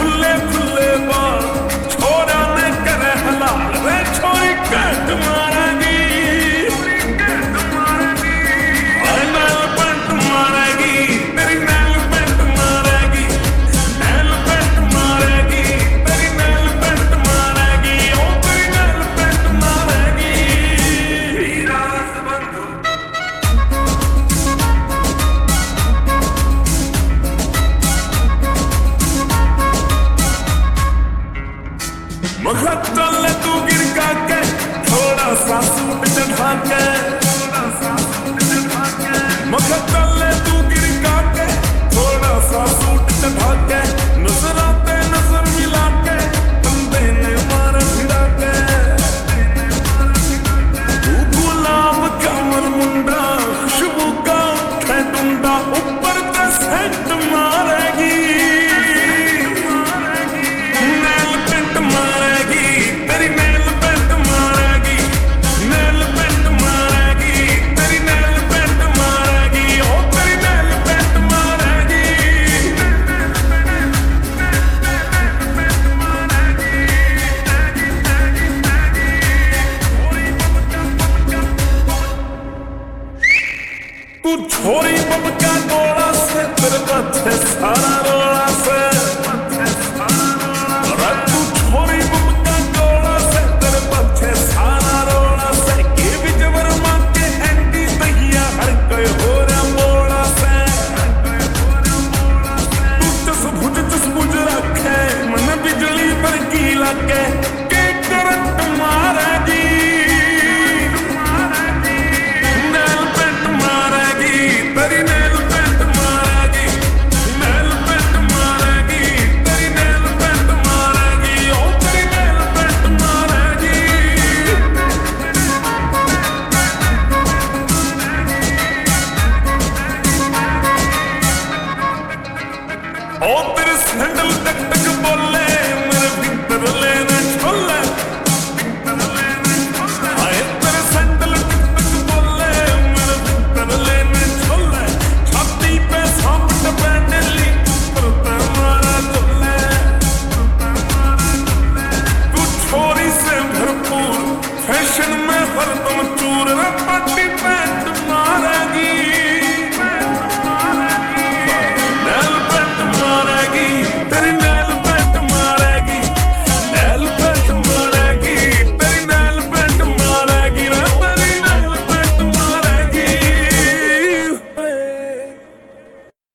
खुले खुले बाल छोरा ने करे हलाल रे छोरी घंट मारेगी नैल पेंट मारेगी तेरी नैल पेंट मारेगी नैल पेंट मारेगी तेरी नैल पेंट मारेगी ओ तेरी नैल पेंट मारेगी हीरा बंधु चल तू गिर के थोड़ा सा सूट चढ़ा के चल तू गिर के थोड़ा सा सूट चढ़ा के नजर आते नजर मिला के बंदे ने मार भिड़ा के तू गुलाब कमर मुंडा खुशबू का है डुंडा ऊपर का सेंट मारेगी नैल पेंट मारेगी तेरी नैल पेंट मारेगी नैल पेंट मारेगी तेरी नैल पेंट मारेगी ओ तेरी नैल पेंट मारेगी तू छोरी बबका गोला से तेरे पीछे सारा रोला से